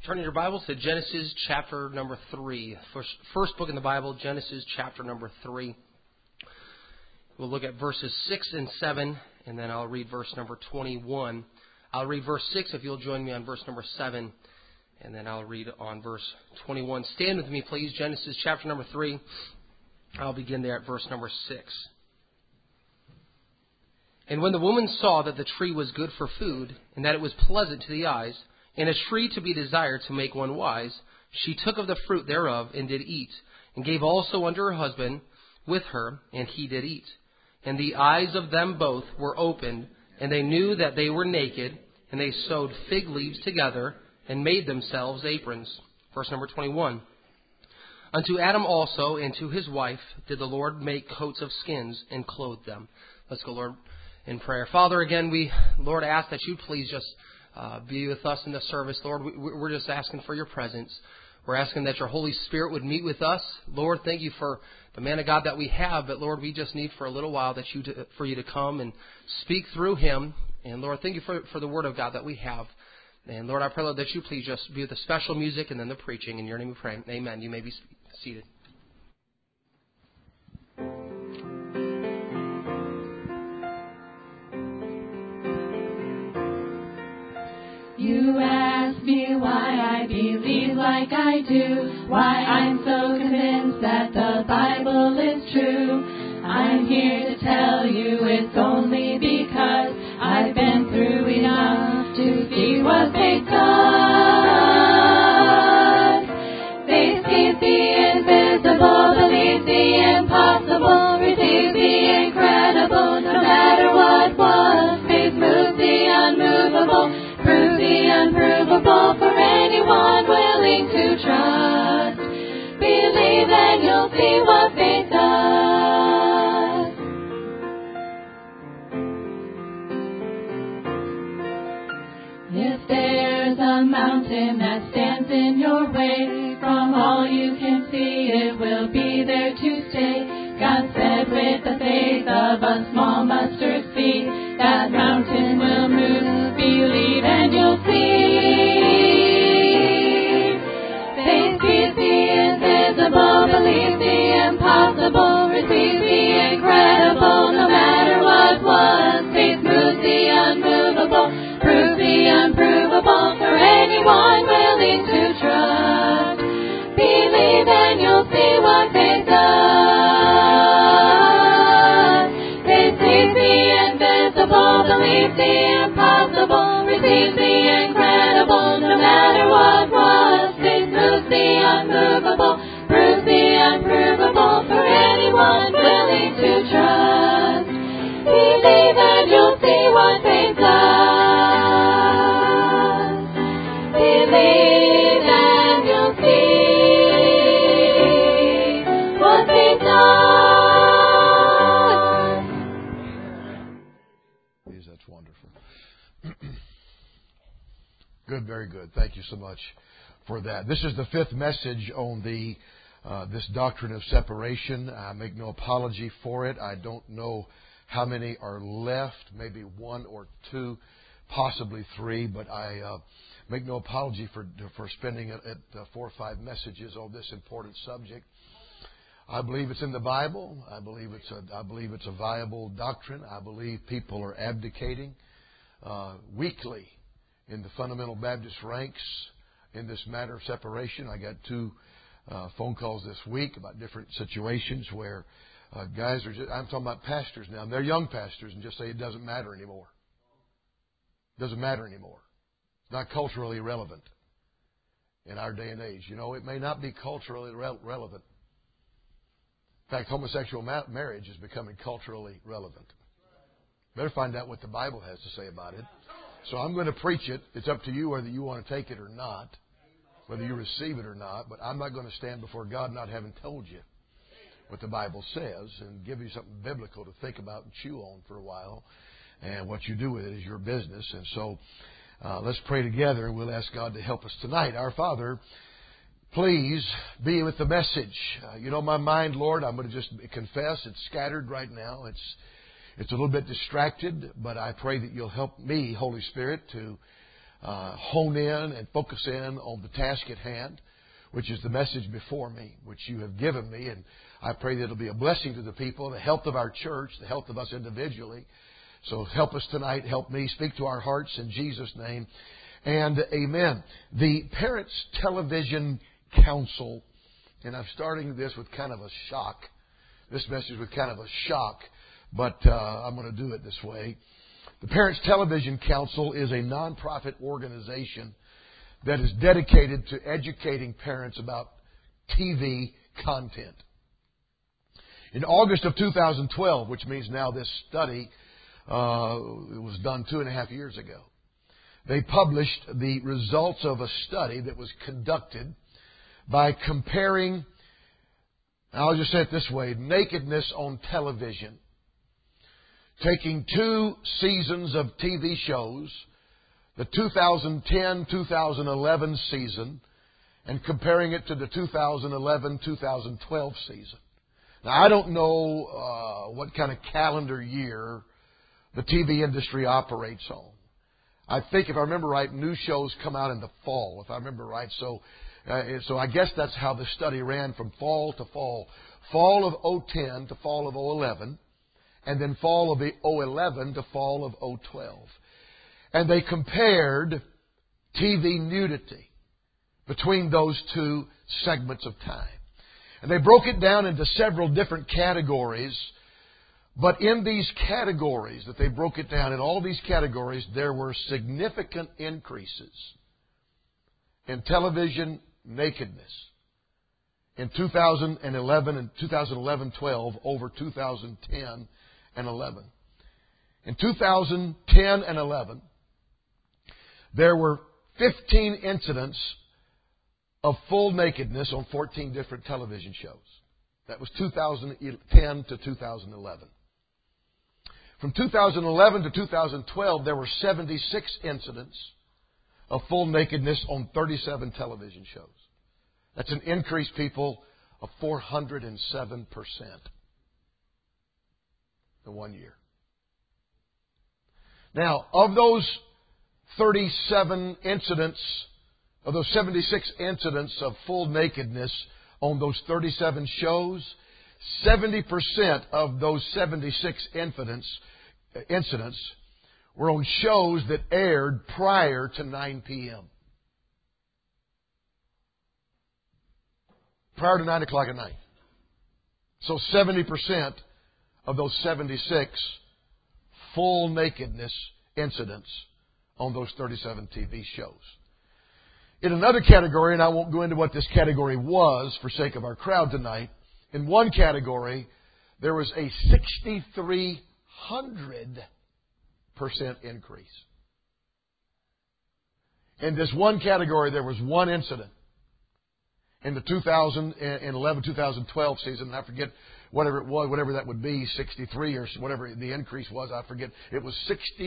Turn your Bibles to Genesis chapter number 3. First book in the Bible, Genesis chapter number 3. We'll look at verses 6 and 7, and then I'll read verse number 21. I'll read verse 6 if you'll join me on verse number 7, and then I'll read on verse 21. Stand with me, please. Genesis chapter number 3. I'll begin there at verse number 6. And when the woman saw that the tree was good for food, and that it was pleasant to the eyes, and a tree to be desired to make one wise, she took of the fruit thereof, and did eat, and gave also unto her husband with her, and he did eat. And the eyes of them both were opened, and they knew that they were naked, and they sewed fig leaves together, and made themselves aprons. Verse number 21. Unto Adam also, and to his wife, did the Lord make coats of skins, and clothe them. Let's go, Lord, in prayer. Father, again, we, Lord, ask that you please just be with us in the service. Lord, we're just asking for your presence. We're asking that your Holy Spirit would meet with us. Lord, thank you for the man of God that we have. But, Lord, we just need for a little while for you to come and speak through him. And, Lord, thank you for the word of God that we have. And, Lord, I pray, Lord, that you please just be with the special music and then the preaching. In your name we pray. Amen. You may be seated. You ask me why I believe like I do, why I'm so convinced that the Bible is true. I'm here to tell you it's only because I've been through enough to see what they've done. They see the invisible, believe the impossible, receive the incredible, no matter what was. They've moved the unmovable, prove the unprovable for anyone willing to trust. Believe and you'll see what faith does. If there's a mountain that stands in your way, from all you can see it will be there to stay. God said with the faith of a small mustard seed, that mountain will move. Believe and you'll see. Faith sees the invisible, believe the impossible, receive the incredible, no matter what was. Faith moves the unmovable, proves the unprovable for anyone willing to trust. Believe and you'll see what faith does. Faith sees the invisible, believe the impossible, receive the incredible, no matter what was. Faith moves the unmovable, proves the unprovable for anyone willing to trust. Believe and you'll see what faith does. Believe and you'll see what faith does. Please, that's wonderful. Good, very good. Thank you so much for that. This is the fifth message on this doctrine of separation. I make no apology for it. I don't know how many are left, maybe one or two, possibly three, but I make no apology for spending at 4 or 5 messages on this important subject. I believe it's in the Bible. I believe it's a viable doctrine. I believe people are abdicating weekly in the fundamental Baptist ranks in this matter of separation. I got 2 phone calls this week about different situations where guys are I'm talking about pastors now, and they're young pastors, and just say it doesn't matter anymore. It doesn't matter anymore. It's not culturally relevant in our day and age. You know, it may not be culturally relevant. In fact, homosexual marriage is becoming culturally relevant. Better find out what the Bible has to say about it. So I'm going to preach it. It's up to you whether you want to take it or not, whether you receive it or not. But I'm not going to stand before God not having told you what the Bible says and give you something biblical to think about and chew on for a while. And what you do with it is your business. And so let's pray together, and we'll ask God to help us tonight. Our Father, please be with the message. You know my mind, Lord. I'm going to just confess it's scattered right now. It's a little bit distracted, but I pray that you'll help me, Holy Spirit, to hone in and focus in on the task at hand, which is the message before me, which you have given me. And I pray that it'll be a blessing to the people, the health of our church, the health of us individually. So help us tonight. Help me. Speak to our hearts in Jesus' name. And amen. The Parents Television Council, and I'm starting this with kind of a shock. This message with kind of a shock, but I'm going to do it this way. The Parents Television Council is a nonprofit organization that is dedicated to educating parents about TV content. In August of 2012, which means now this study was done 2.5 years ago, they published the results of a study that was conducted by comparing, I'll just say it this way, nakedness on television. Taking 2 seasons of TV shows, the 2010-2011 season, and comparing it to the 2011-2012 season. Now, I don't know what kind of calendar year the TV industry operates on. I think, if I remember right, new shows come out in the fall, if I remember right. So I guess that's how the study ran from fall to fall. Fall of 2010 to fall of 2011, and then fall of 2011 to fall of 2012. And they compared TV nudity between those 2 segments of time. And they broke it down into several different categories. But in these categories that they broke it down, in all these categories, there were significant increases in television nakedness in 2011 and 2011-12 over 2010 and 11. In 2010 and 11, there were 15 incidents of full nakedness on 14 different television shows. That was 2010 to 2011. From 2011 to 2012, there were 76 incidents of full nakedness on 37 television shows. That's an increase, people, of 407% in 1 year. Now, of those 37 incidents, of those 76 incidents of full nakedness on those 37 shows, 70% of those 76 incidents were on shows that aired prior to 9 p.m. Prior to 9 o'clock at night. So 70% of those 76 full nakedness incidents on those 37 TV shows. In another category, and I won't go into what this category was for sake of our crowd tonight, in one category, there was a 6,300% increase. In this one category, there was one incident in the 2011-2012 season, and I forget whatever it was, whatever that would be, 63 or whatever the increase was, I forget. It was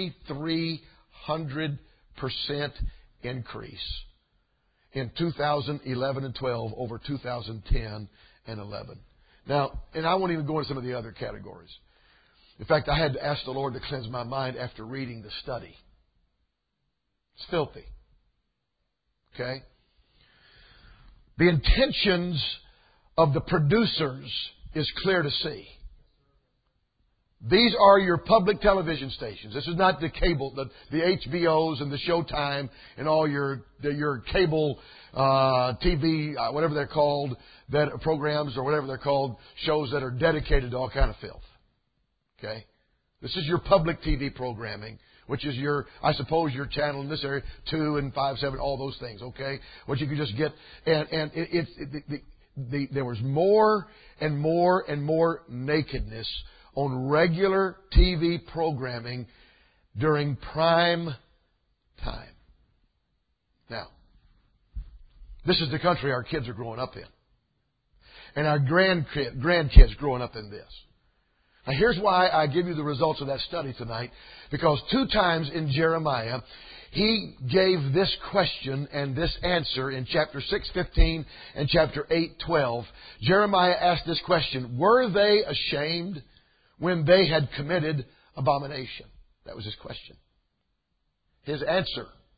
6,300% increase in 2011 and 12 over 2010 and 11. Now, and I won't even go into some of the other categories. In fact, I had to ask the Lord to cleanse my mind after reading the study. It's filthy. Okay? The intentions of the producers is clear to see. These are your public television stations. This is not the cable, the HBOs and the Showtime and all your cable TV, whatever they're called, that programs or whatever they're called, shows that are dedicated to all kind of filth. Okay? This is your public TV programming, which is your, I suppose, your channel in this area, 2 and 5, 7, all those things. Okay? What you can just get, and there was more and more and more nakedness on regular TV programming during prime time. Now, this is the country our kids are growing up in. And our grandkids growing up in this. Now, here's why I give you the results of that study tonight. Because 2 times in Jeremiah, he gave this question and this answer in chapter 6:15 and chapter 8:12. Jeremiah asked this question, were they ashamed when they had committed abomination? That was his question. His answer,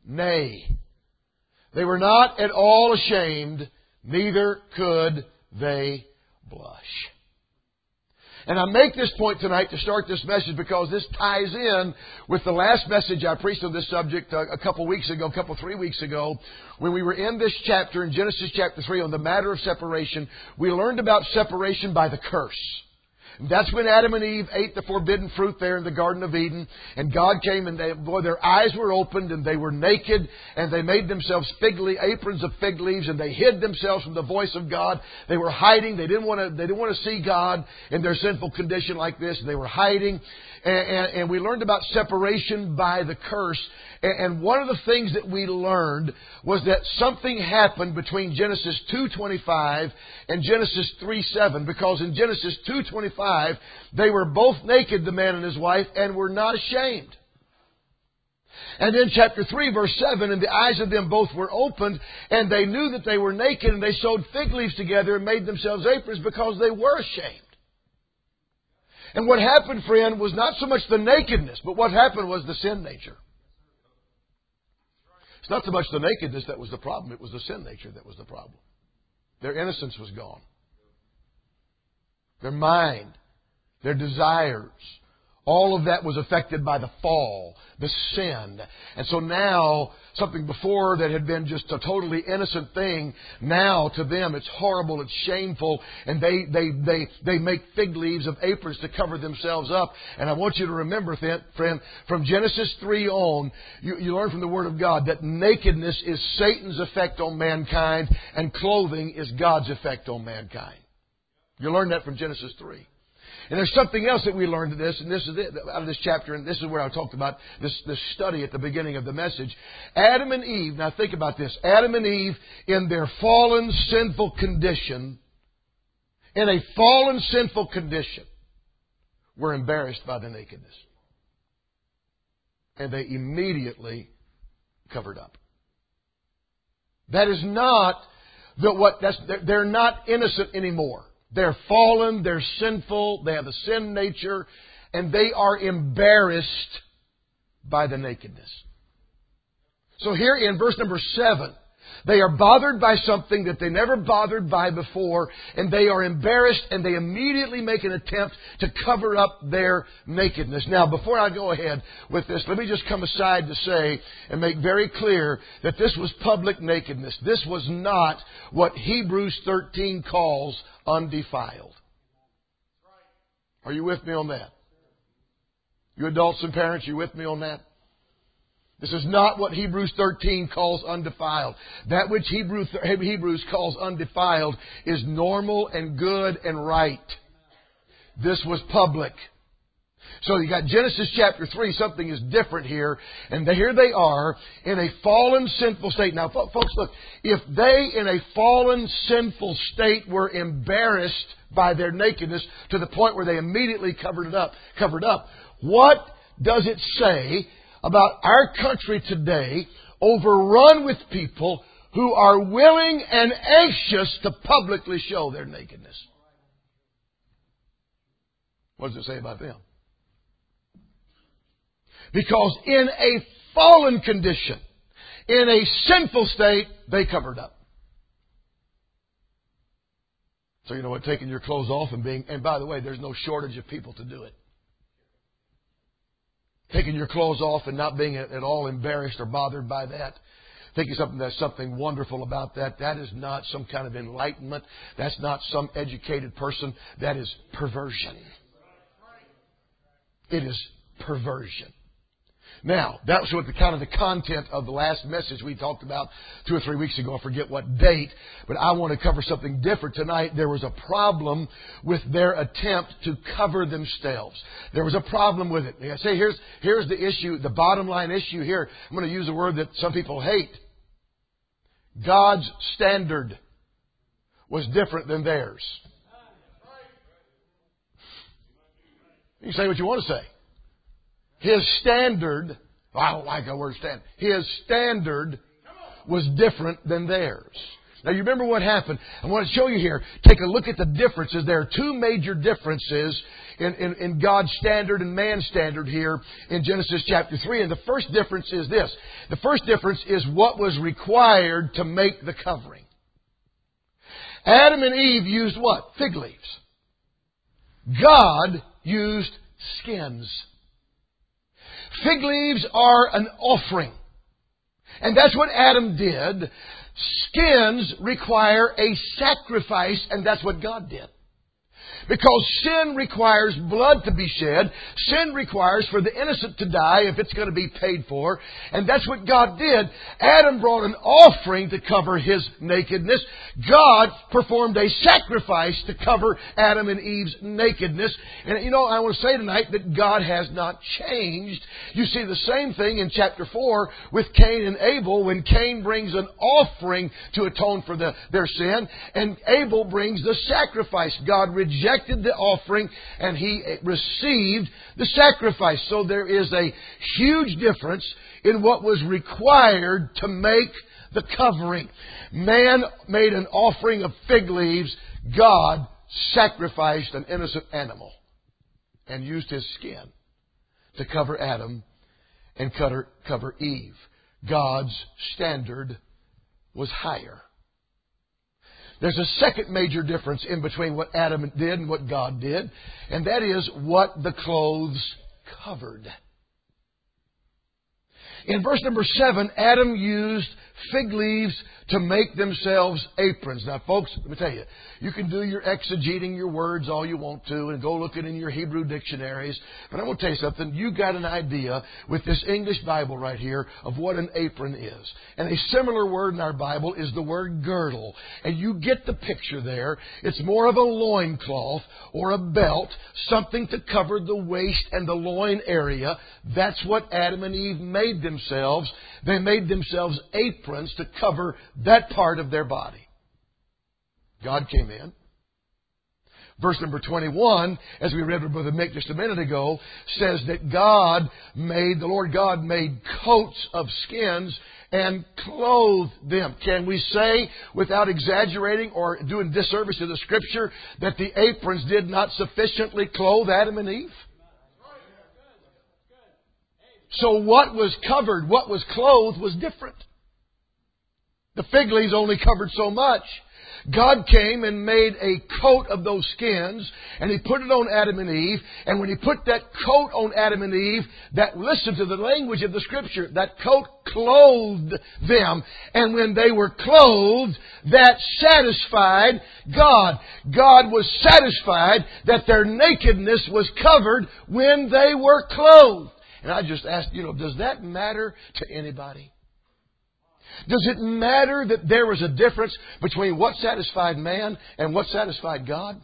Nay, they were not at all ashamed, neither could they blush. And I make this point tonight to start this message because this ties in with the last message I preached on this subject a couple 3 weeks ago, when we were in this chapter, in Genesis chapter 3, on the matter of separation. We learned about separation by the curse. That's when Adam and Eve ate the forbidden fruit there in the Garden of Eden. And God came and their eyes were opened and they were naked and they made themselves aprons of fig leaves, and they hid themselves from the voice of God. They were hiding. They didn't want to see God in their sinful condition like this. They were hiding. And we learned about separation by the curse. And one of the things that we learned was that something happened between Genesis 2:25 and Genesis 3:7. Because in Genesis 2:25, they were both naked, the man and his wife, and were not ashamed. And in chapter 3, verse 7, and the eyes of them both were opened, and they knew that they were naked, and they sewed fig leaves together and made themselves aprons because they were ashamed. And what happened, friend, was not so much the nakedness, but what happened was the sin nature. It's not so much the nakedness that was the problem, it was the sin nature that was the problem. Their innocence was gone. Their mind, their desires, all of that was affected by the fall, the sin. And so now, something before that had been just a totally innocent thing, now to them it's horrible, it's shameful, and they make fig leaves of aprons to cover themselves up. And I want you to remember, friend, from Genesis 3 on, you learn from the Word of God that nakedness is Satan's effect on mankind, and clothing is God's effect on mankind. You learn that from Genesis 3. And there's something else that we learned in this, and this is it, out of this chapter, and this is where I talked about this study at the beginning of the message. Adam and Eve, now think about this. Adam and Eve, in their fallen, sinful condition, were embarrassed by the nakedness. And they immediately covered up. That is not they're not innocent anymore. They're fallen, they're sinful, they have a sin nature, and they are embarrassed by the nakedness. So here in verse number 7, they are bothered by something that they never bothered by before, and they are embarrassed, and they immediately make an attempt to cover up their nakedness. Now, before I go ahead with this, let me just come aside to say and make very clear that this was public nakedness. This was not what Hebrews 13 calls undefiled. Are you with me on that? You adults and parents, you with me on that? This is not what Hebrews 13 calls undefiled. That which Hebrews calls undefiled is normal and good and right. This was public. So you got Genesis chapter 3, something is different here. And here they are in a fallen, sinful state. Now, folks, look, if they in a fallen, sinful state were embarrassed by their nakedness to the point where they immediately covered up, what does it say about our country today, overrun with people who are willing and anxious to publicly show their nakedness? What does it say about them? Because in a fallen condition, in a sinful state, they covered up. So you know what, taking your clothes off and by the way, there's no shortage of people to do it. Taking your clothes off and not being at all embarrassed or bothered by that. Thinking there's something wonderful about that. That is not some kind of enlightenment. That's not some educated person. That is perversion. It is perversion. Now, that was what the content of the last message we talked about 2 or 3 weeks ago. I forget what date, but I want to cover something different tonight. There was a problem with their attempt to cover themselves. There was a problem with it. I say, here's the issue, the bottom line issue here. I'm going to use a word that some people hate. God's standard was different than theirs. You can say what you want to say. His standard, I don't like that word standard. His standard was different than theirs. Now you remember what happened. I want to show you here. Take a look at the differences. There are two major differences in God's standard and man's standard here in Genesis chapter 3. And the first difference is this. The first difference is what was required to make the covering. Adam and Eve used what? Fig leaves. God used skins. Fig leaves are an offering. And that's what Adam did. Skins require a sacrifice, and that's what God did. Because sin requires blood to be shed. Sin requires for the innocent to die if it's going to be paid for. And that's what God did. Adam brought an offering to cover his nakedness. God performed a sacrifice to cover Adam and Eve's nakedness. And you know, I want to say tonight that God has not changed. You see the same thing in chapter 4 with Cain and Abel when Cain brings an offering to atone for their sin. And Abel brings the sacrifice. God rejected the offering and he received the sacrifice. So there is a huge difference in what was required to make the covering. Man made an offering of fig leaves. God sacrificed an innocent animal and used his skin to cover Adam and cover Eve. God's standard was higher. There's a second major difference in between what Adam did and what God did, and that is what the clothes covered. In verse number 7, Adam used fig leaves to make themselves aprons. Now, folks, let me tell you, you can do your exegeting your words all you want to and go looking in your Hebrew dictionaries. But I'm going to tell you something. You got an idea with this English Bible right here of what an apron is. And a similar word in our Bible is the word girdle. And you get the picture there. It's more of a loincloth or a belt, something to cover the waist and the loin area. That's what Adam and Eve made themselves. They made themselves aprons to cover that part of their body. God came in. Verse number 21, as we read with Brother Mick just a minute ago, says that the Lord God made coats of skins and clothed them. Can we say, without exaggerating or doing disservice to the Scripture, that the aprons did not sufficiently clothe Adam and Eve? So what was covered, what was clothed was different. The fig leaves only covered so much. God came and made a coat of those skins, and He put it on Adam and Eve. And when He put that coat on Adam and Eve, listen to the language of the Scripture, that coat clothed them. And when they were clothed, that satisfied God. God was satisfied that their nakedness was covered when they were clothed. And I just asked, does that matter to anybody? Does it matter that there was a difference between what satisfied man and what satisfied God?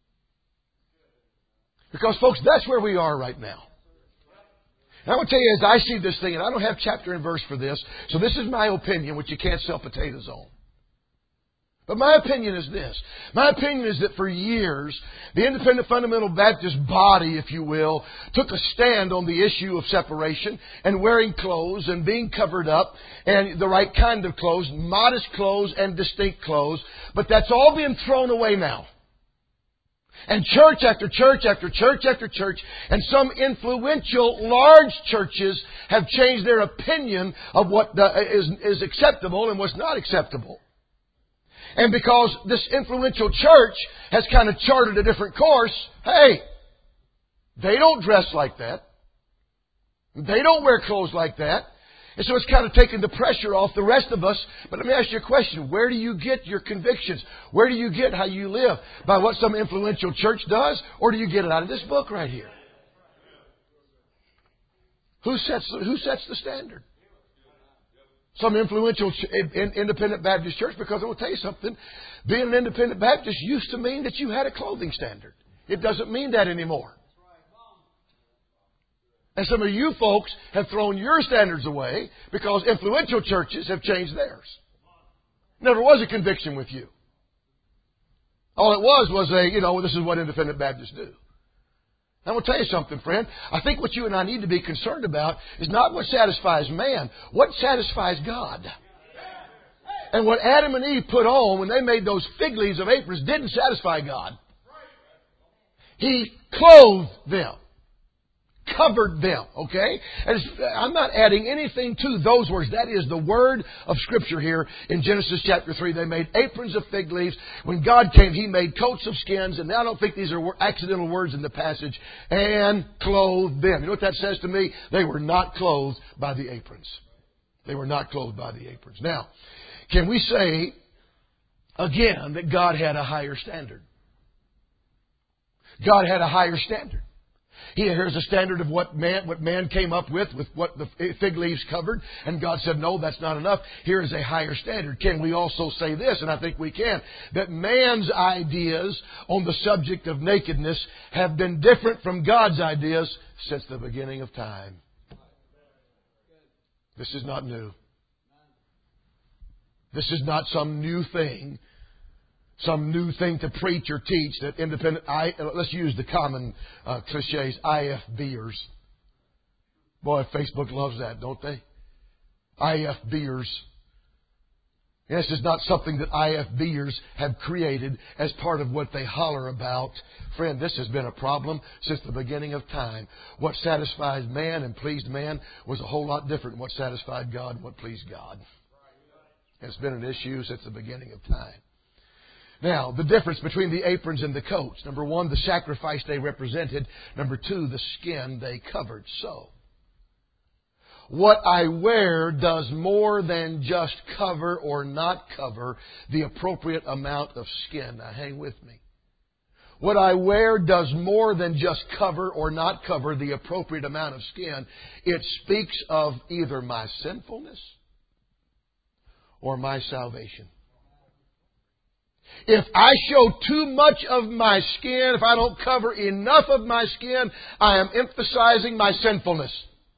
Because, folks, that's where we are right now. And I want to tell you, as I see this thing, and I don't have chapter and verse for this, so this is my opinion, which you can't sell potatoes on. But my opinion is this. My opinion is that for years, the Independent Fundamental Baptist body, if you will, took a stand on the issue of separation and wearing clothes and being covered up and the right kind of clothes, modest clothes and distinct clothes. But that's all being thrown away now. And church after church after church after church, and some influential large churches have changed their opinion of what is acceptable and what's not acceptable. And because this influential church has kind of charted a different course, hey, they don't dress like that. They don't wear clothes like that. And so it's kind of taken the pressure off the rest of us. But let me ask you a question. Where do you get your convictions? Where do you get how you live? By what some influential church does? Or do you get it out of this book right here? Who sets the standard? Some influential independent Baptist church, because I will tell you something. Being an independent Baptist used to mean that you had a clothing standard. It doesn't mean that anymore. And some of you folks have thrown your standards away because influential churches have changed theirs. Never was a conviction with you. All it was this is what independent Baptists do. I will tell you something, friend. I think what you and I need to be concerned about is not what satisfies man, what satisfies God. And what Adam and Eve put on when they made those fig leaves of aprons didn't satisfy God. He clothed them. Covered them, okay? And I'm not adding anything to those words. That is the word of Scripture here in Genesis chapter 3. They made aprons of fig leaves. When God came, He made coats of skins. And I don't think these are accidental words in the passage. And clothed them. You know what that says to me? They were not clothed by the aprons. They were not clothed by the aprons. Now, can we say again that God had a higher standard? God had a higher standard. Here's a standard of what man came up with what the fig leaves covered. And God said, no, that's not enough. Here is a higher standard. Can we also say this, and I think we can, that man's ideas on the subject of nakedness have been different from God's ideas since the beginning of time. This is not new. This is not some new thing. Some new thing to preach or teach that let's use the common cliches, IFBers. Boy, Facebook loves that, don't they? IFBers. This is not something that IFBers have created as part of what they holler about. Friend, this has been a problem since the beginning of time. What satisfied man and pleased man was a whole lot different than what satisfied God and what pleased God. It's been an issue since the beginning of time. Now, the difference between the aprons and the coats. Number one, the sacrifice they represented. Number two, the skin they covered. So, what I wear does more than just cover or not cover the appropriate amount of skin. Now, hang with me. What I wear does more than just cover or not cover the appropriate amount of skin. It speaks of either my sinfulness or my salvation. If I show too much of my skin, if I don't cover enough of my skin, I am emphasizing my sinfulness.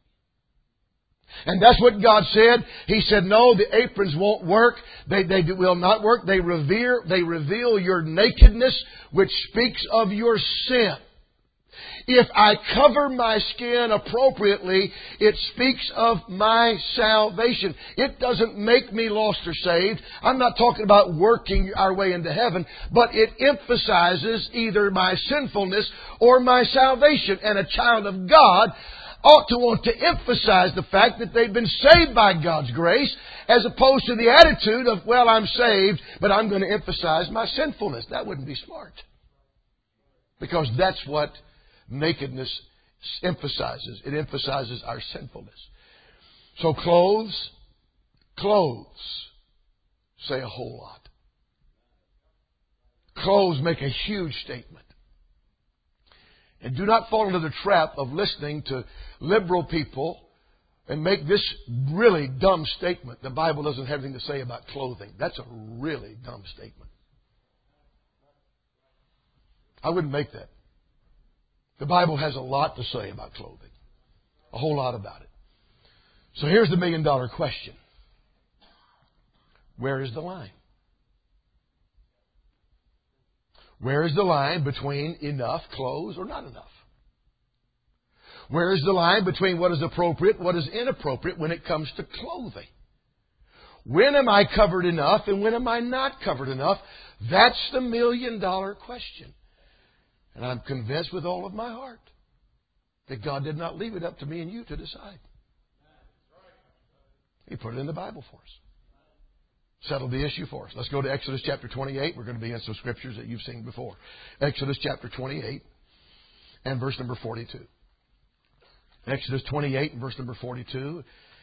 And that's what God said. He said, no, the aprons won't work. They will not work. They reveal your nakedness, which speaks of your sin. If I cover my skin appropriately, it speaks of my salvation. It doesn't make me lost or saved. I'm not talking about working our way into heaven, but it emphasizes either my sinfulness or my salvation. And a child of God ought to want to emphasize the fact that they've been saved by God's grace, as opposed to the attitude of, well, I'm saved, but I'm going to emphasize my sinfulness. That wouldn't be smart. Because that's what nakedness emphasizes. It emphasizes our sinfulness. So clothes say a whole lot. Clothes make a huge statement. And do not fall into the trap of listening to liberal people and make this really dumb statement. The Bible doesn't have anything to say about clothing. That's a really dumb statement. I wouldn't make that. The Bible has a lot to say about clothing. A whole lot about it. So here's the million-dollar question. Where is the line? Where is the line between enough clothes or not enough? Where is the line between what is appropriate and what is inappropriate when it comes to clothing? When am I covered enough and when am I not covered enough? That's the million-dollar question. And I'm convinced with all of my heart that God did not leave it up to me and you to decide. He put it in the Bible for us. Settled the issue for us. Let's go to Exodus chapter 28. We're going to be in some scriptures that you've seen before. Exodus chapter 28 and verse number 42. Exodus 28 and verse number 42.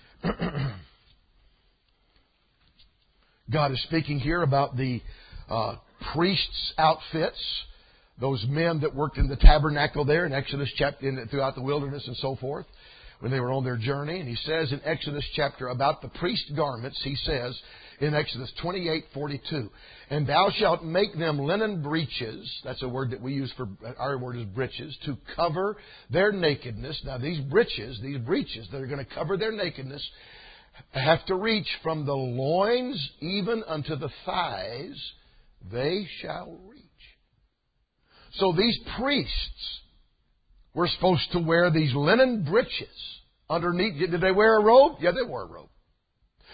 God is speaking here about the priests' outfits. Those men that worked in the tabernacle there in Exodus chapter, throughout the wilderness and so forth, when they were on their journey. And he says in Exodus chapter about the priest garments, he says in Exodus 28:42, and thou shalt make them linen breeches. That's a word that we use for, our word is breeches, to cover their nakedness. Now these breeches that are going to cover their nakedness have to reach from the loins even unto the thighs. They shall reach. So these priests were supposed to wear these linen breeches underneath. Did they wear a robe? Yeah, they wore a robe.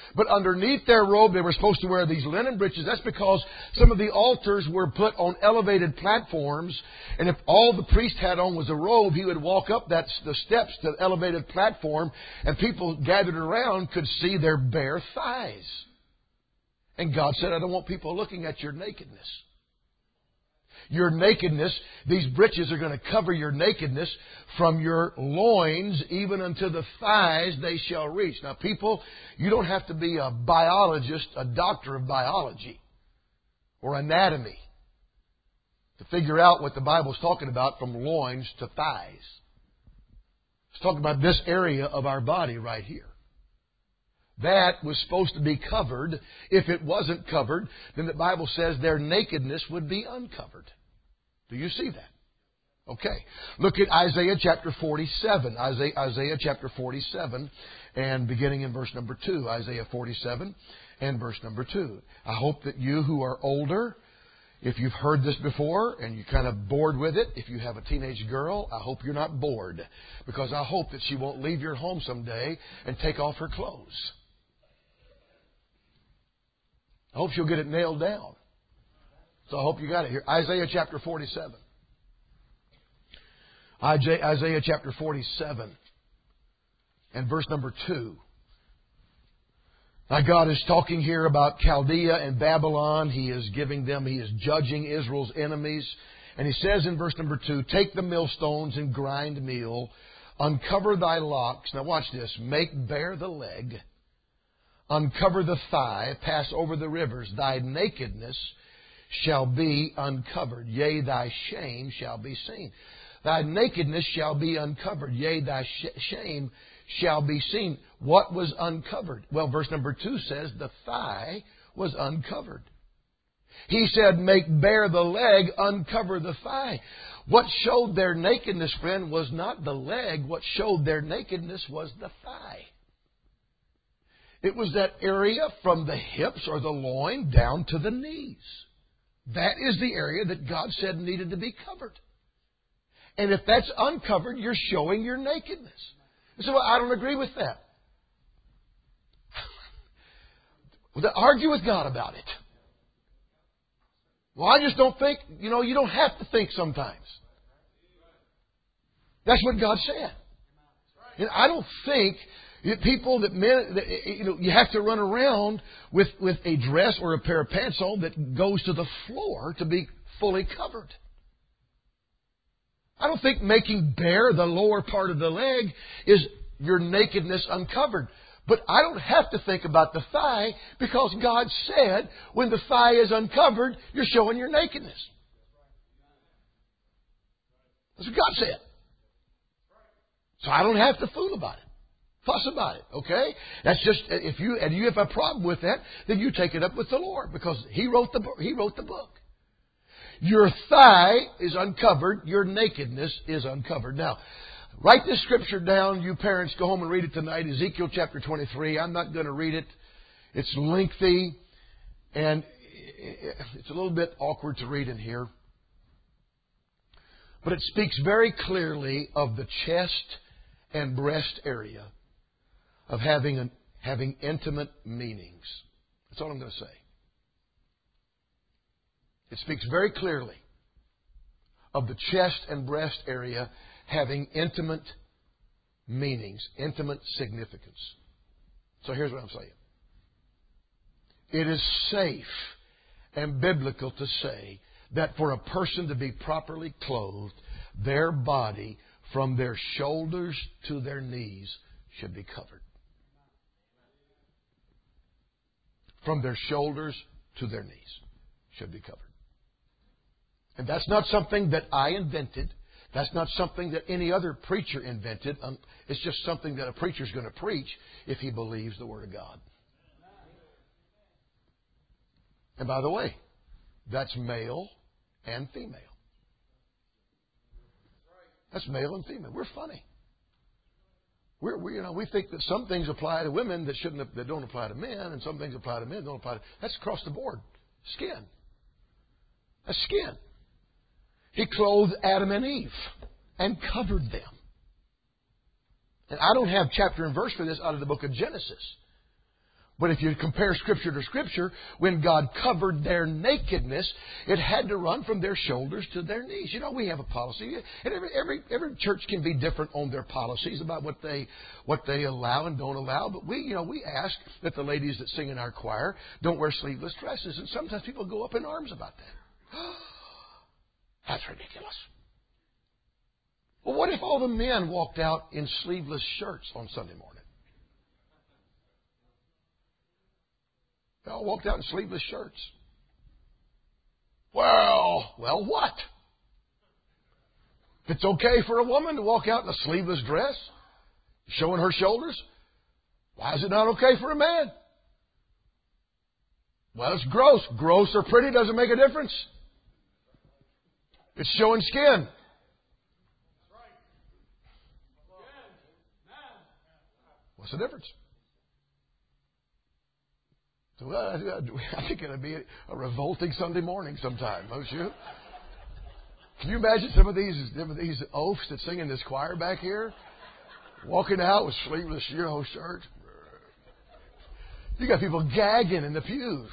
But underneath their robe, they were supposed to wear these linen breeches. That's because some of the altars were put on elevated platforms. And if all the priest had on was a robe, he would walk up the steps to the elevated platform, and people gathered around could see their bare thighs. And God said, I don't want people looking at your nakedness. Your nakedness, these breeches are going to cover your nakedness from your loins even unto the thighs they shall reach. Now people, you don't have to be a biologist, a doctor of biology or anatomy to figure out what the Bible's talking about from loins to thighs. It's talking about this area of our body right here. That was supposed to be covered. If it wasn't covered, then the Bible says their nakedness would be uncovered. Do you see that? Okay. Look at Isaiah chapter 47. Isaiah chapter 47 and beginning in verse number 2. Isaiah 47 and verse number 2. I hope that you who are older, if you've heard this before and you're kind of bored with it, if you have a teenage girl, I hope you're not bored. Because I hope that she won't leave your home someday and take off her clothes. I hope she'll get it nailed down. So I hope you got it here. Isaiah chapter 47. Isaiah chapter 47 and verse number 2. Now God is talking here about Chaldea and Babylon. He is judging Israel's enemies. And He says in verse number 2, take the millstones and grind meal, uncover thy locks. Now watch this. Make bare the leg, uncover the thigh, pass over the rivers. Thy nakedness shall be uncovered. Yea, thy shame shall be seen. Thy nakedness shall be uncovered. Yea, thy shame shall be seen. What was uncovered? Well, verse number 2 says the thigh was uncovered. He said, make bare the leg, uncover the thigh. What showed their nakedness, friend, was not the leg. What showed their nakedness was the thigh. It was that area from the hips or the loin down to the knees. That is the area that God said needed to be covered. And if that's uncovered, you're showing your nakedness. You say, well, I don't agree with that. Well, then argue with God about it. Well, I just don't think, you don't have to think sometimes. That's what God said. And I don't think people you have to run around with a dress or a pair of pants on that goes to the floor to be fully covered. I don't think making bare the lower part of the leg is your nakedness uncovered. But I don't have to think about the thigh because God said when the thigh is uncovered, you're showing your nakedness. That's what God said. So I don't have to fool about it. Fuss about it, okay? That's just, if you have a problem with that, then you take it up with the Lord because He wrote the book. Your thigh is uncovered. Your nakedness is uncovered. Now, write this scripture down. You parents, go home and read it tonight. Ezekiel chapter 23. I'm not going to read it. It's lengthy and it's a little bit awkward to read in here. But it speaks very clearly of the chest and breast area of having intimate meanings. That's all I'm going to say. It speaks very clearly of the chest and breast area having intimate meanings, intimate significance. So here's what I'm saying. It is safe and biblical to say that for a person to be properly clothed, their body from their shoulders to their knees should be covered. From their shoulders to their knees should be covered. And that's not something that I invented. That's not something that any other preacher invented. It's just something that a preacher's going to preach if he believes the Word of God. And by the way, that's male and female. That's male and female. We're funny. We think that some things apply to women that don't apply to men, and some things apply to men that don't apply to. That's across the board. Skin. That's skin. He clothed Adam and Eve and covered them. And I don't have chapter and verse for this out of the book of Genesis. But if you compare Scripture to Scripture, when God covered their nakedness, it had to run from their shoulders to their knees. You know, we have a policy, and every church can be different on their policies about what they allow and don't allow. But we ask that the ladies that sing in our choir don't wear sleeveless dresses, and sometimes people go up in arms about that. That's ridiculous. Well, what if all the men walked out in sleeveless shirts on Sunday morning? They all walked out in sleeveless shirts. Well, what? If it's okay for a woman to walk out in a sleeveless dress, showing her shoulders, why is it not okay for a man? Well, it's gross. Gross or pretty doesn't make a difference. It's showing skin. What's the difference? Well, I think it'll be a revolting Sunday morning sometime, don't you? Can you imagine some of these oafs that sing in this choir back here, walking out with sleeveless, shirts? You got people gagging in the pews.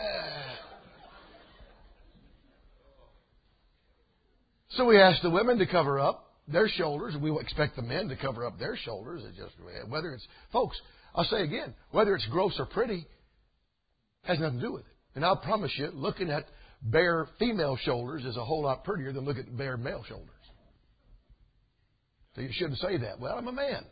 So we ask the women to cover up their shoulders. We expect the men to cover up their shoulders. Whether it's, folks, I'll say again, whether it's gross or pretty, has nothing to do with it. And I'll promise you, looking at bare female shoulders is a whole lot prettier than looking at bare male shoulders. So you shouldn't say that. Well, I'm a man.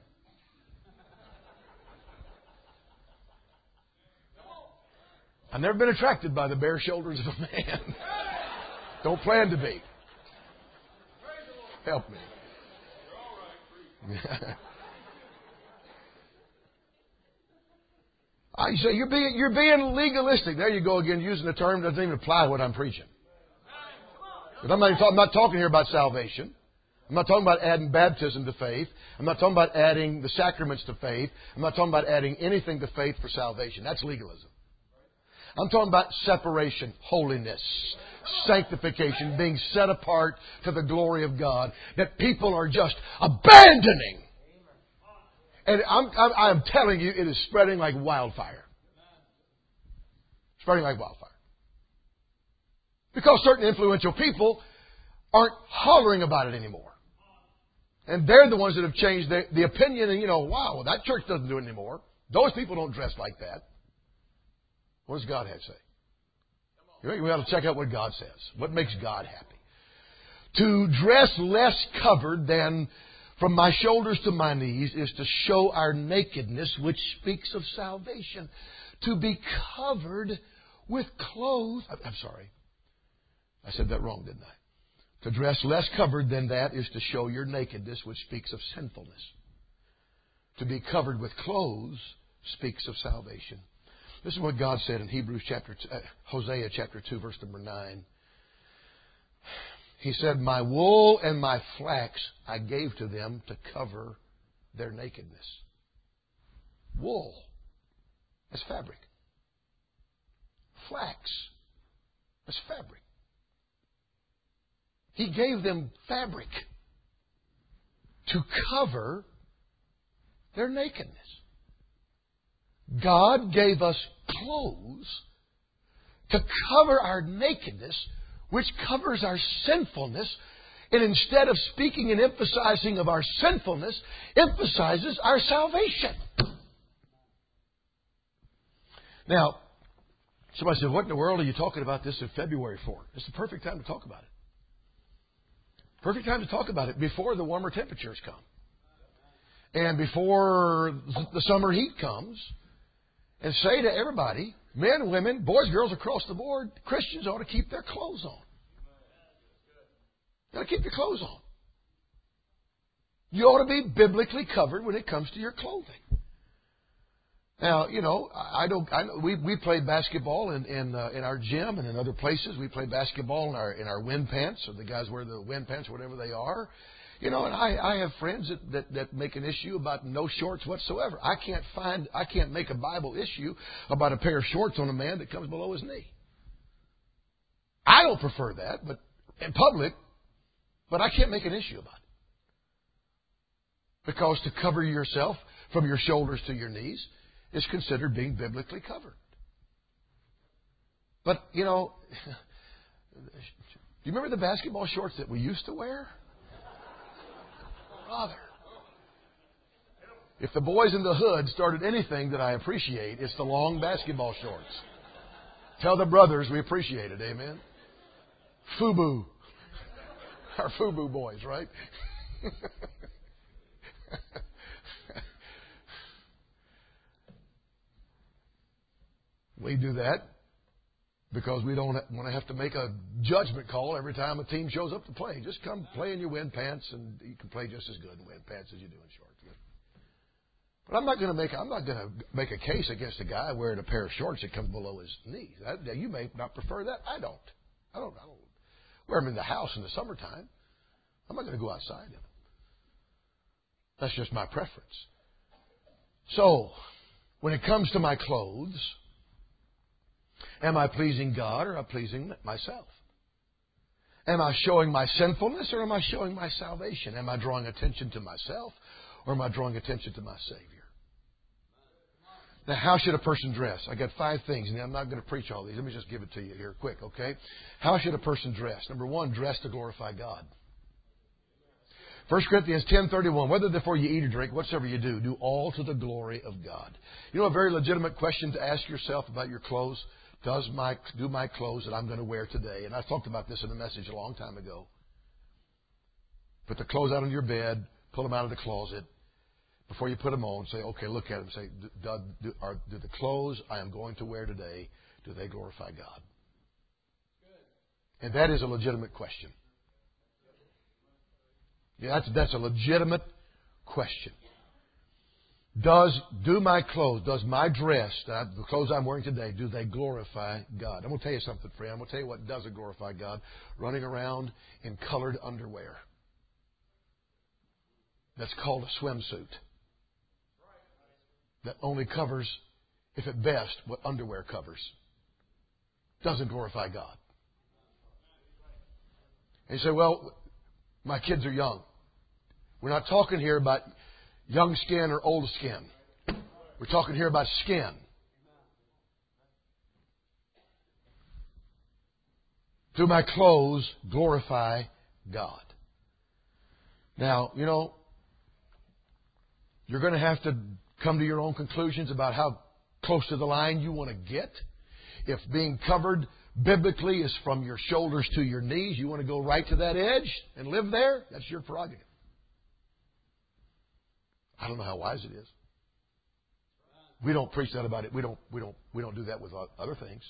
I've never been attracted by the bare shoulders of a man. Don't plan to be. Help me. I say you're being legalistic. There you go again, using a term that doesn't even apply to what I'm preaching. But I'm not talking here about salvation. I'm not talking about adding baptism to faith. I'm not talking about adding the sacraments to faith. I'm not talking about adding anything to faith for salvation. That's legalism. I'm talking about separation, holiness, sanctification, being set apart to the glory of God, that people are just abandoning. And I'm telling you, it is spreading like wildfire. Spreading like wildfire. Because certain influential people aren't hollering about it anymore. And they're the ones that have changed the opinion. And, wow, that church doesn't do it anymore. Those people don't dress like that. What does God have to say? We ought to check out what God says. What makes God happy? To dress less covered than from my shoulders to my knees is to show our nakedness, which speaks of salvation. To be covered with clothes. I'm sorry. I said that wrong, didn't I? To dress less covered than that is to show your nakedness, which speaks of sinfulness. To be covered with clothes speaks of salvation. This is what God said in Hosea chapter 2, verse number 9. He said, my wool and my flax I gave to them to cover their nakedness. Wool. That's fabric. Flax. That's fabric. He gave them fabric to cover their nakedness. God gave us clothes to cover our nakedness, which covers our sinfulness, and instead of speaking and emphasizing of our sinfulness, emphasizes our salvation. Now, somebody said, what in the world are you talking about this in February for? It's the perfect time to talk about it. Perfect time to talk about it before the warmer temperatures come. And before the summer heat comes. And say to everybody, men, women, boys, girls across the board, Christians ought to keep their clothes on. You ought to keep your clothes on. You ought to be biblically covered when it comes to your clothing. Now, we played basketball in our gym and in other places. We play basketball in our wind pants, or the guys wear the wind pants, whatever they are. And I have friends that make an issue about no shorts whatsoever. I can't make a Bible issue about a pair of shorts on a man that comes below his knee. I don't prefer that, but in public, but I can't make an issue about it. Because to cover yourself from your shoulders to your knees is considered being biblically covered. But, you know, do you remember the basketball shorts that we used to wear? Brother. If the boys in the hood started anything that I appreciate, it's the long basketball shorts. Tell the brothers we appreciate it. Amen. FUBU. Our FUBU boys, right? We do that because we don't want to have to make a judgment call every time a team shows up to play. Just come play in your wind pants, and you can play just as good in wind pants as you do in shorts. But I'm not going to make a case against a guy wearing a pair of shorts that comes below his knees. You may not prefer that. I don't wear them in the house in the summertime. I'm not going to go outside in them. That's just my preference. So, when it comes to my clothes, am I pleasing God or am I pleasing myself? Am I showing my sinfulness or am I showing my salvation? Am I drawing attention to myself or am I drawing attention to my Savior? Now, how should a person dress? I got 5 things, and I'm not going to preach all these. Let me just give it to you here quick, okay? How should a person dress? Number 1, dress to glorify God. 1 Corinthians 10:31, whether therefore you eat or drink, whatsoever you do all to the glory of God. You know a very legitimate question to ask yourself about your clothes? Do my clothes that I'm going to wear today, and I talked about this in a message a long time ago. Put the clothes out on your bed, pull them out of the closet. Before you put them on, say, okay, look at them. Say, do the clothes I am going to wear today, do they glorify God? And that is a legitimate question. Yeah, that's a legitimate question. Do my clothes, does my dress, the clothes I'm wearing today, do they glorify God? I'm going to tell you something, friend. I'm going to tell you what doesn't glorify God. Running around in colored underwear. That's called a swimsuit. That only covers, if at best, what underwear covers. Doesn't glorify God. And you say, well, my kids are young. We're not talking here about young skin or old skin. We're talking here about skin. Do my clothes glorify God? Now, you know, you're going to have to come to your own conclusions about how close to the line you want to get. If being covered biblically is from your shoulders to your knees, you want to go right to that edge and live there, that's your prerogative. I don't know how wise it is. We don't preach that about it. We don't do that with other things.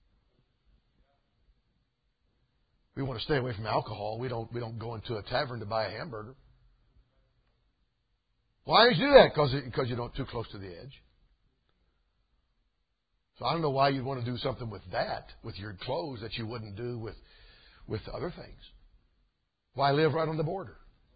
We want to stay away from alcohol. We don't go into a tavern to buy a hamburger. Why did you do that? Because you don't too close to the edge. So I don't know why you'd want to do something with that, with your clothes, that you wouldn't do with other things. Why live right on the border?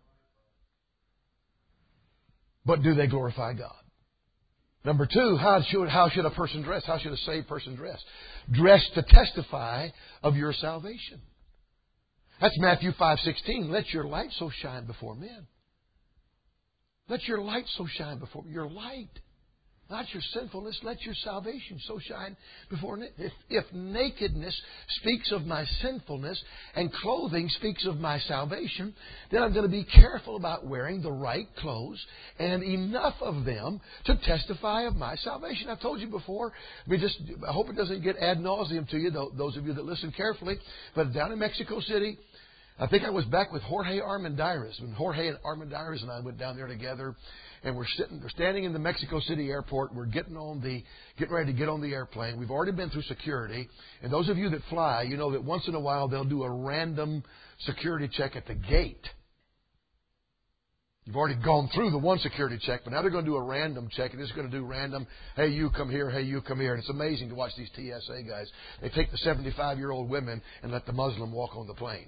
But do they glorify God? Number 2, how should a person dress? How should a saved person dress? Dress to testify of your salvation. That's Matthew 5:16. Let your light so shine before men. Let your light so shine before your light. Not your sinfulness. Let your salvation so shine before men. If nakedness speaks of my sinfulness and clothing speaks of my salvation, then I'm going to be careful about wearing the right clothes and enough of them to testify of my salvation. I've told you before. I hope it doesn't get ad nauseum to you, those of you that listen carefully. But down in Mexico City, I think I was back with Jorge Armendariz. When Jorge Armendariz and I went down there together, and we're standing in the Mexico City airport. We're getting ready to get on the airplane. We've already been through security. And those of you that fly, you know that once in a while they'll do a random security check at the gate. You've already gone through the one security check, but now they're going to do a random check, and it's going to do random, hey, you come here, hey, you come here. And it's amazing to watch these TSA guys. They take the 75-year-old women and let the Muslim walk on the plane.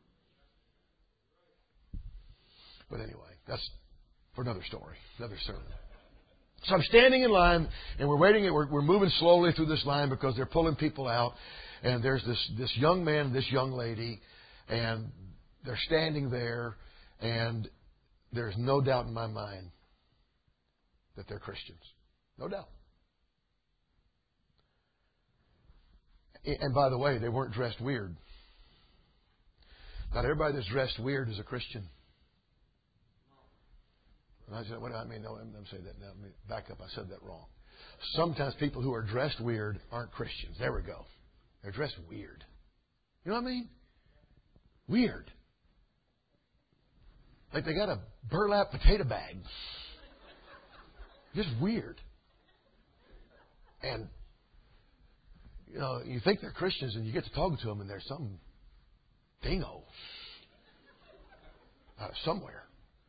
But anyway, that's for another story, another sermon. So I'm standing in line, and we're waiting. We're moving slowly through this line because they're pulling people out. And there's this young man and this young lady, and they're standing there, and there's no doubt in my mind that they're Christians. No doubt. And by the way, they weren't dressed weird. Not everybody that's dressed weird is a Christian. And I said, well, I mean, no, I'm saying that now. Let me back up. I said that wrong. Sometimes people who are dressed weird aren't Christians. There we go. They're dressed weird. You know what I mean? Weird. Like they got a burlap potato bag. Just weird. And, you know, you think they're Christians and you get to talking to them and there's some dingo out of somewhere.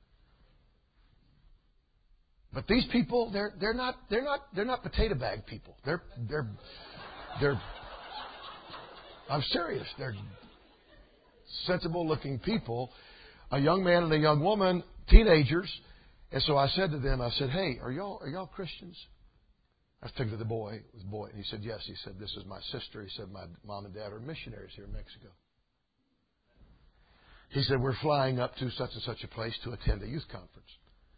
But these people, they're not potato bag people. They're I'm serious. They're sensible looking people, a young man and a young woman, teenagers. And so I said to them, I said, hey, are y'all Christians? I took it to the boy. It was a boy. And he said, yes. He said, this is my sister. He said, my mom and dad are missionaries here in Mexico. He said, we're flying up to such and such a place to attend a youth conference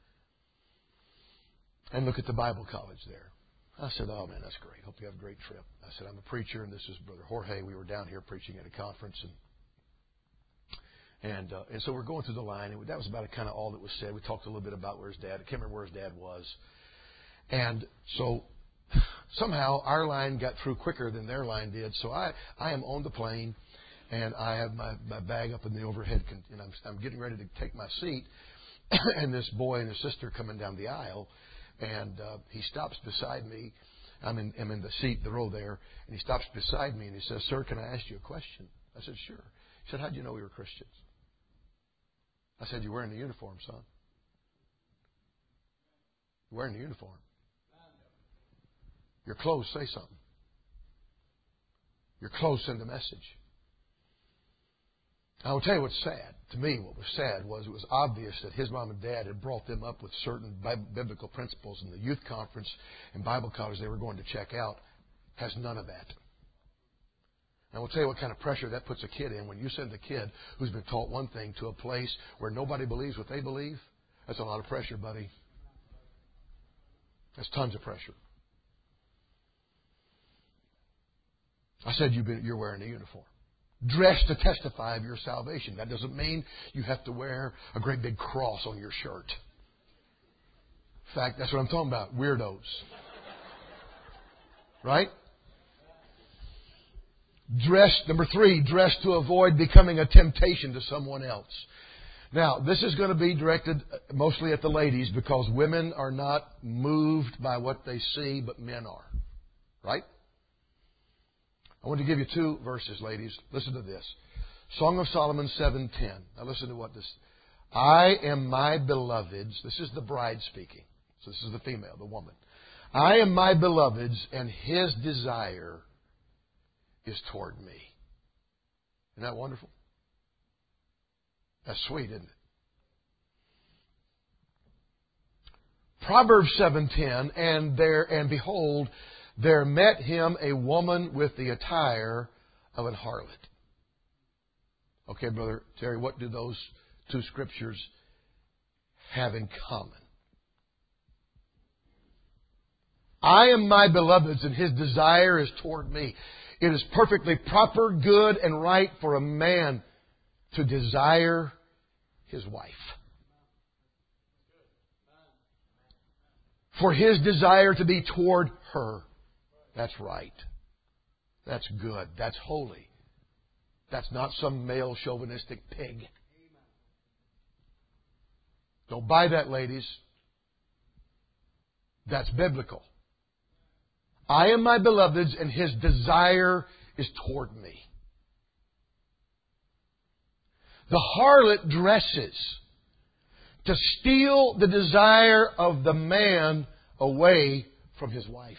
and look at the Bible college there. I said, oh, man, that's great. Hope you have a great trip. I said, I'm a preacher, and this is Brother Jorge. We were down here preaching at a conference. And so we're going through the line, and that was about kind of all that was said. We talked a little bit about where his dad, I can't remember where his dad was. And so somehow our line got through quicker than their line did. So I am on the plane, and I have my bag up in the overhead, and I'm getting ready to take my seat. And this boy and his sister coming down the aisle, and he stops beside me. I'm in the seat, the row there, and he stops beside me, and he says, sir, can I ask you a question? I said, sure. He said, how'd you know we were Christians? I said, you're wearing the uniform, son. You're wearing the uniform. Your clothes say something. Your clothes send a message. I will tell you what's sad. To me, what was sad was it was obvious that his mom and dad had brought them up with certain biblical principles, and the youth conference and Bible college they were going to check out has none of that. I will tell you what kind of pressure that puts a kid in when you send a kid who's been taught one thing to a place where nobody believes what they believe. That's a lot of pressure, buddy. That's tons of pressure. I said you're wearing a uniform. Dressed to testify of your salvation. That doesn't mean you have to wear a great big cross on your shirt. In fact, that's what I'm talking about. Weirdos. Right? Number 3, dressed to avoid becoming a temptation to someone else. Now, this is going to be directed mostly at the ladies because women are not moved by what they see, but men are. Right? I want to give you 2 verses, ladies. Listen to this. Song of Solomon 7:10. Now listen to what this. I am my beloved's. This is the bride speaking. So this is the female, the woman. I am my beloved's, and his desire is toward me. Isn't that wonderful? That's sweet, isn't it? Proverbs 7:10. And behold, there met him a woman with the attire of an harlot. Okay, Brother Terry, what do those 2 scriptures have in common? I am my beloved's, and his desire is toward me. It is perfectly proper, good, and right for a man to desire his wife. For his desire to be toward her. That's right. That's good. That's holy. That's not some male chauvinistic pig. Don't buy that, ladies. That's biblical. I am my beloved's, and his desire is toward me. The harlot dresses to steal the desire of the man away from his wife.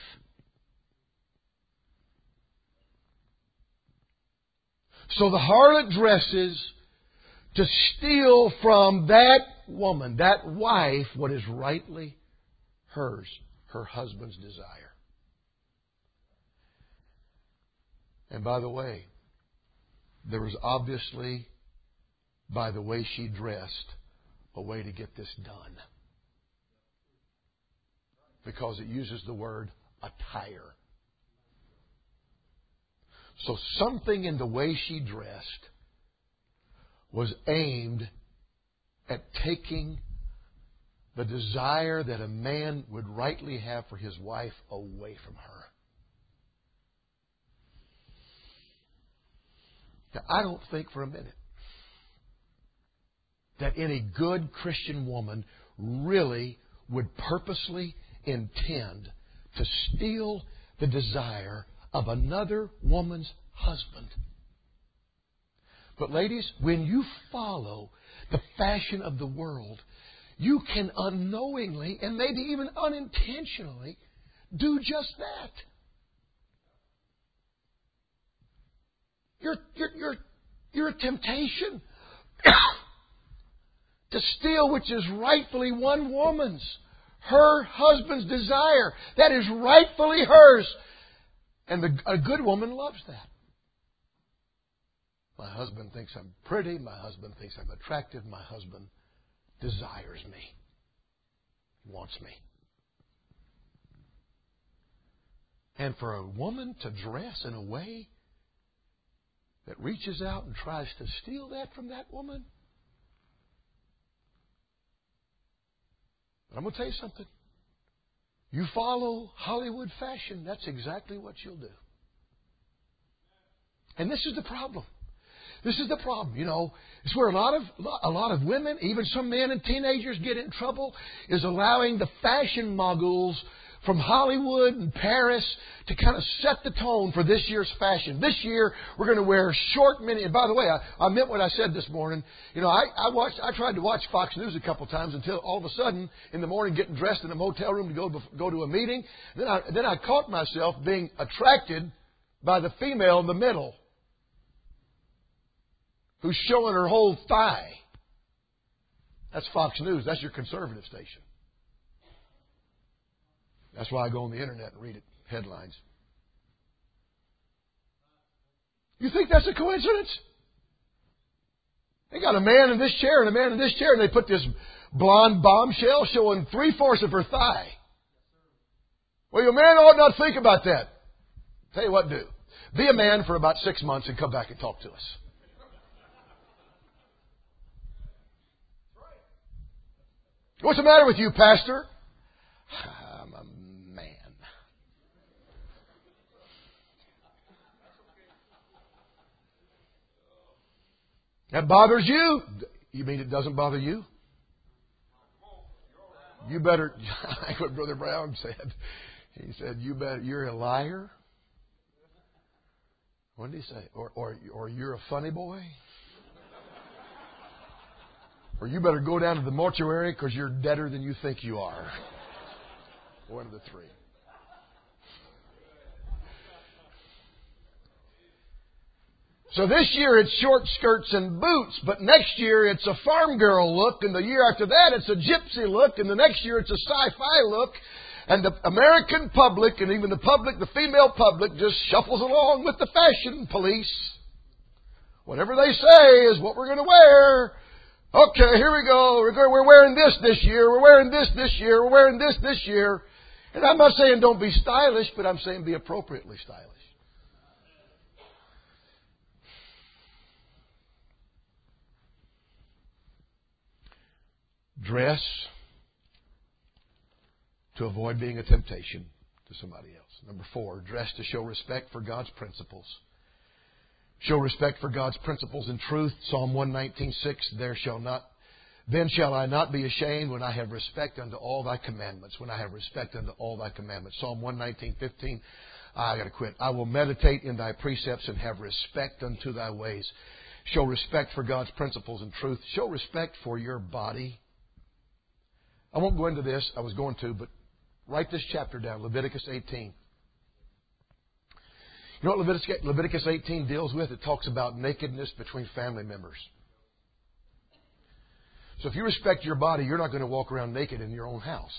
So the harlot dresses to steal from that woman, that wife, what is rightly hers, her husband's desire. And by the way, there was obviously, by the way she dressed, a way to get this done. Because it uses the word attire. So something in the way she dressed was aimed at taking the desire that a man would rightly have for his wife away from her. Now, I don't think for a minute that any good Christian woman really would purposely intend to steal the desire of another woman's husband. But ladies, when you follow the fashion of the world, you can unknowingly and maybe even unintentionally do just that. You're a temptation to steal which is rightfully one woman's, her husband's desire. That is rightfully hers. And a good woman loves that. My husband thinks I'm pretty. My husband thinks I'm attractive. My husband desires me. He wants me. And for a woman to dress in a way that reaches out and tries to steal that from that woman, I'm going to tell you something. You follow Hollywood fashion, that's exactly what you'll do. And this is the problem. This is the problem. You know, it's where a lot of women, even some men and teenagers get in trouble, is allowing the fashion moguls from Hollywood and Paris to kind of set the tone for this year's fashion. This year, we're going to wear short mini. And by the way, I meant what I said this morning. You know, I tried to watch Fox News a couple times until all of a sudden, in the morning, getting dressed in a motel room to go to a meeting. Then I caught myself being attracted by the female in the middle, who's showing her whole thigh. That's Fox News. That's your conservative station. That's why I go on the internet and read it, headlines. You think that's a coincidence? They got a man in this chair and a man in this chair, and they put this blonde bombshell showing 3/4 of her thigh. Well, your man ought not think about that. Tell you what, do. Be a man for about 6 months and come back and talk to us. What's the matter with you, Pastor? I'm a man. That bothers you? You mean it doesn't bother you? You better, like what Brother Brown said. He said, "You better. You're a liar." What did he say? Or you're a funny boy? Or you better go down to the mortuary because you're deader than you think you are. One of the three. So this year it's short skirts and boots, but next year it's a farm girl look, and the year after that it's a gypsy look, and the next year it's a sci-fi look. And the American public, and even the female public, just shuffles along with the fashion police. Whatever they say is what we're going to wear. Okay, here we go. We're wearing this year. We're wearing this year. We're wearing this year. And I'm not saying don't be stylish, but I'm saying be appropriately stylish. Dress to avoid being a temptation to somebody else. Number 4, dress to show respect for God's principles. Show respect for God's principles and truth. Psalm 119:6. Then shall I not be ashamed when I have respect unto all thy commandments. When I have respect unto all thy commandments. Psalm 119:15. I got to quit. I will meditate in thy precepts and have respect unto thy ways. Show respect for God's principles and truth. Show respect for your body. I won't go into this. I was going to, but write this chapter down. Leviticus 18. You know what Leviticus 18 deals with? It talks about nakedness between family members. So if you respect your body, you're not going to walk around naked in your own house.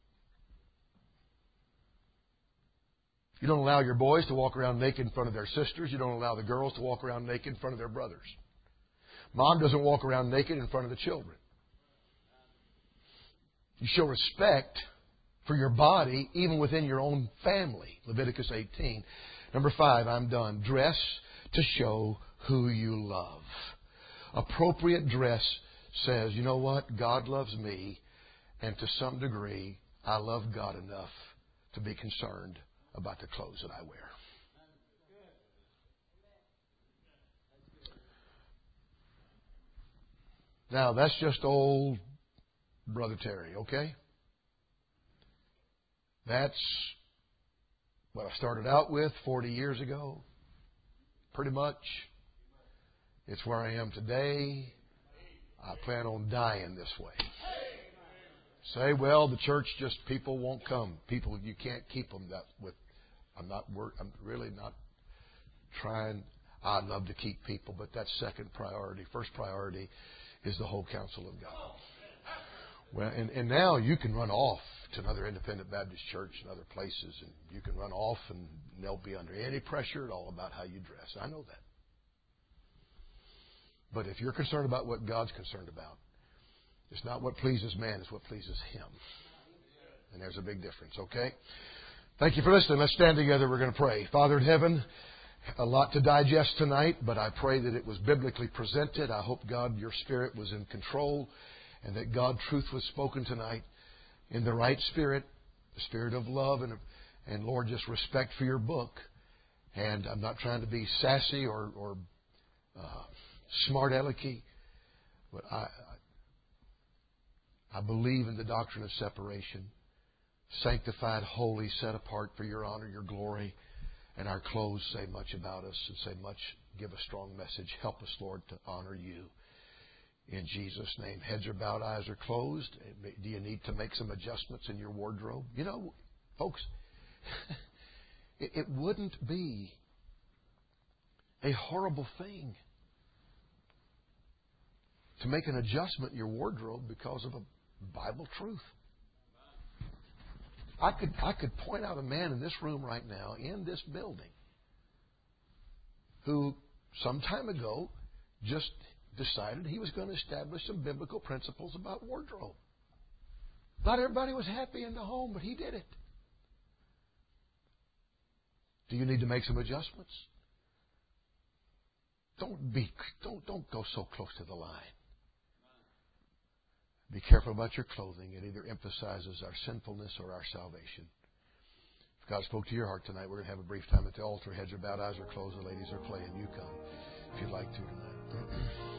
You don't allow your boys to walk around naked in front of their sisters. You don't allow the girls to walk around naked in front of their brothers. Mom doesn't walk around naked in front of the children. You show respect for your body, even within your own family. Leviticus 18. Number 5, I'm done. Dress to show who you love. Appropriate dress says, you know what? God loves me, and to some degree, I love God enough to be concerned about the clothes that I wear. Now, that's just old Brother Terry, okay? That's what I started out with 40 years ago, pretty much. It's where I am today. I plan on dying this way. Say, well, the church just, people won't come. People, you can't keep them that with. I'm really not trying. I'd love to keep people, but that's second priority. First priority is the whole counsel of God. Well, and now you can run off to another independent Baptist church and other places, and you can run off and they'll be under any pressure at all about how you dress. I know that. But if you're concerned about what God's concerned about, it's not what pleases man, it's what pleases Him. And there's a big difference, okay? Thank you for listening. Let's stand together. We're going to pray. Father in heaven, a lot to digest tonight, but I pray that it was biblically presented. I hope, God, your Spirit was in control and that, God, truth was spoken tonight in the right spirit, the spirit of love and Lord, just respect for your book. And I'm not trying to be sassy or smart alecky, but I believe in the doctrine of separation, sanctified, holy, set apart for your honor, your glory. And our clothes say much about us and say much, give a strong message. Help us, Lord, to honor you. In Jesus' name. Heads are bowed, eyes are closed. Do you need to make some adjustments in your wardrobe? You know, folks, it wouldn't be a horrible thing to make an adjustment in your wardrobe because of a Bible truth. I could point out a man in this room right now, in this building, who some time ago just decided he was going to establish some biblical principles about wardrobe. Not everybody was happy in the home, but he did it. Do you need to make some adjustments? Don't go so close to the line. Be careful about your clothing. It either emphasizes our sinfulness or our salvation. If God spoke to your heart tonight, we're going to have a brief time at the altar. Heads are bowed, eyes are closed. The ladies are playing. You come if you'd like to tonight.